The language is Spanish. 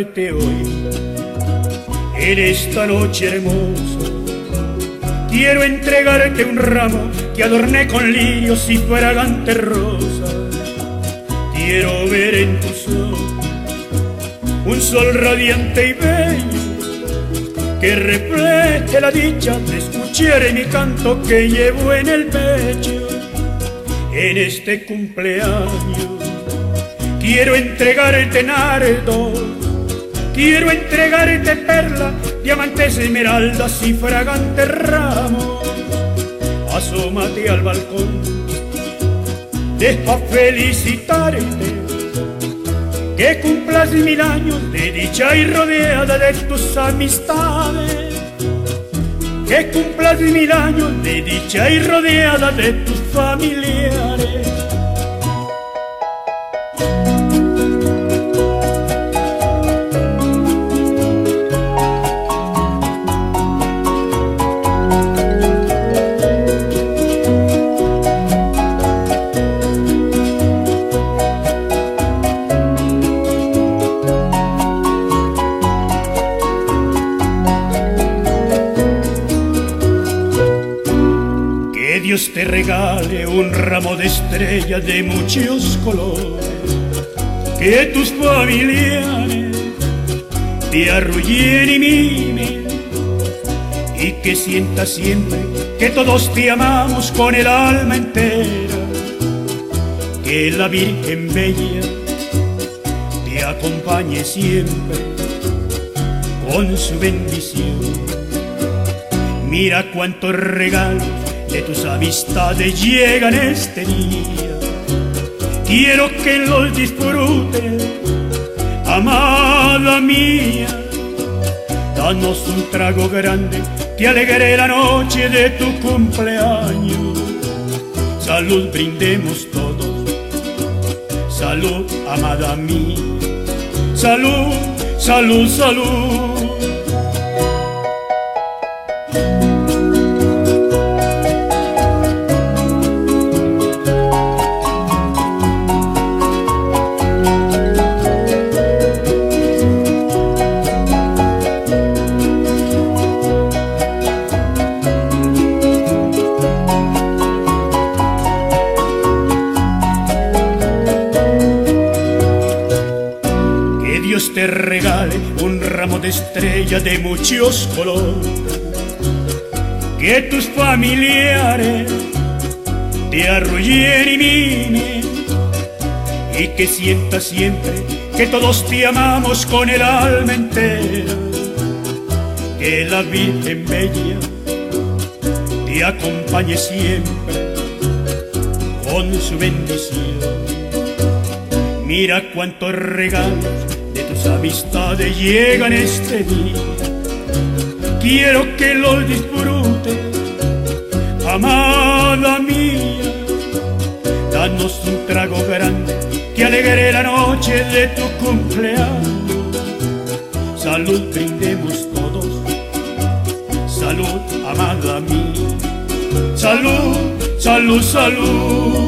cantarte hoy, en esta noche hermosa. Quiero entregarte un ramo que adorné con lirios y fragantes rosas. Quiero ver en tus ojos un sol radiante y bello, que refleje la dicha de escuchar mi canto que llevo en el pecho. En este cumpleaños quiero entregarte nardo, quiero entregarte perlas, diamantes, esmeraldas y fragantes ramos. Asómate al balcón, deja felicitarte, que cumplas 1000 años de dicha y rodeada de tus amistades. Que cumplas 1000 años de dicha y rodeada de tus familiares. Dios te regale un ramo de estrellas de muchos colores, que tus familiares te arrullen y mimen, y que sientas siempre que todos te amamos con el alma entera. Que la Virgen Bella te acompañe siempre con su bendición. Mira cuántos regalos de tus amistades llegan este día. Quiero que los disfrutes, amada mía. Danos un trago grande que alegre la noche de tu cumpleaños. Salud brindemos todos, salud, amada mía. Salud, salud, salud. Dios te regale un ramo de estrellas de muchos colores, que tus familiares te arrullen y mimen, y que sientas siempre que todos te amamos con el alma entera. Que la Virgen Bella te acompañe siempre con su bendición. Mira cuántos regalos de tus amistades llegan este día. Quiero que los disfrutes, amada mía. Danos un trago grande que alegre la noche de tu cumpleaños. Salud brindemos todos, salud, amada mía. Salud, salud, salud.